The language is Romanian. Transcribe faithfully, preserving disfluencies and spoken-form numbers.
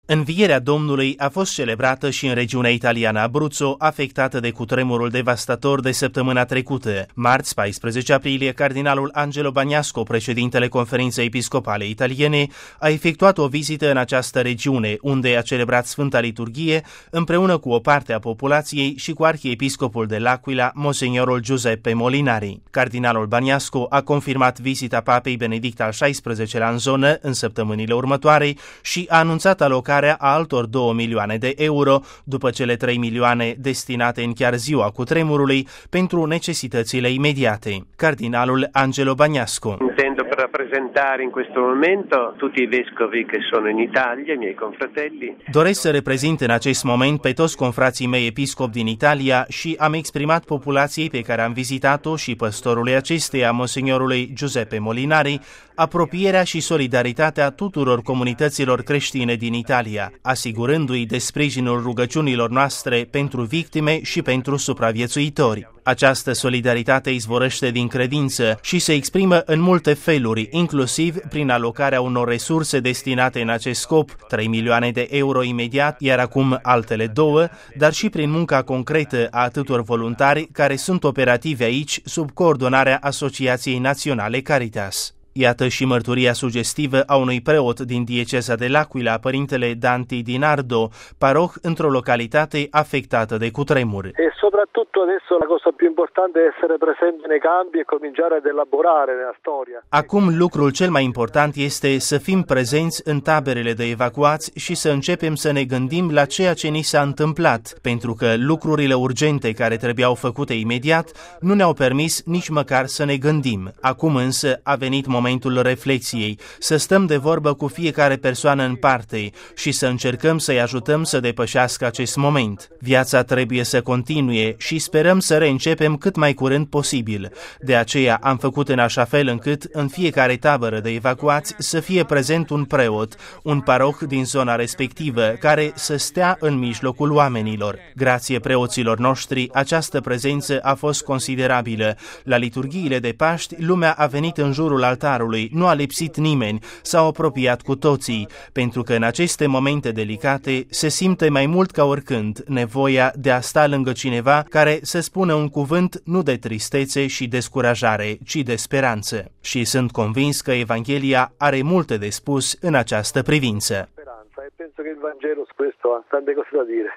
Învierea Domnului a fost celebrată și în regiunea italiană Abruzzo, afectată de cutremurul devastator de săptămâna trecută. Marți, paisprezece aprilie, cardinalul Angelo Bagnasco, președintele Conferinței Episcopale Italiene, a efectuat o vizită în această regiune, unde a celebrat Sfânta Liturghie împreună cu o parte a populației și cu arhiepiscopul de L'Aquila, Monsignorul Giuseppe Molinari. Cardinalul Bagnasco a confirmat vizita papei Benedict al șaisprezecelea în zonă în săptămânile următoare și a anunțat alocarea a altor două milioane de euro, după cele trei milioane destinate în chiar ziua cutremurului pentru necesitățile imediate. Cardinalul Angelo Bagnasco. Intendo per rappresentare in questo momento tutti i vescovi che sono in Italia, i miei confratelli. Doresc să reprezint în acest moment pe toți confrații mei episcopi din Italia și am exprimat populației pe care am vizitat-o și păstorului acesteia, Monsignorului Giuseppe Molinari, apropierea și solidaritatea tuturor comunităților creștine din Italia, asigurându-i de sprijinul rugăciunilor noastre pentru victime și pentru supraviețuitori. Această solidaritate izvorăște din credință și se exprimă în multe feluri, inclusiv prin alocarea unor resurse destinate în acest scop, trei milioane de euro imediat, iar acum altele două, dar și prin munca concretă a atâtor voluntari care sunt operativi aici sub coordonarea Asociației Naționale Caritas. Iată și mărturia sugestivă a unui preot din dieceza de L'Aquila, părintele Danti Di Nardo, paroh într-o localitate afectată de cutremur. E soprattutto adesso la cosa più importante è essere presente nei campi e cominciare ad elaborare nella storia. Acum lucrul cel mai important este să fim prezenți în taberele de evacuați și să începem să ne gândim la ceea ce ni s-a întâmplat, pentru că lucrurile urgente care trebuiau făcute imediat nu ne-au permis nici măcar să ne gândim. Acum însă a venit momentul momentul reflexiei, să stăm de vorbă cu fiecare persoană în parte și să încercăm să-i ajutăm să depășească acest moment. Viața trebuie să continue și sperăm să reîncepem cât mai curând posibil. De aceea am făcut în așa fel încât în fiecare tabără de evacuați să fie prezent un preot, un paroh din zona respectivă, care să stea în mijlocul oamenilor. Grație preoților noștri, această prezență a fost considerabilă. La liturghiile de Paști, lumea a venit în jurul altarului, nu a lipsit nimeni, s-au apropiat cu toții, pentru că în aceste momente delicate se simte mai mult ca oricând nevoia de a sta lângă cineva care să spună un cuvânt nu de tristețe și descurajare, ci de speranță. Și sunt convins că Evanghelia are multe de spus în această privință. Penso che il Vangelo su questo ha tante cose da dire.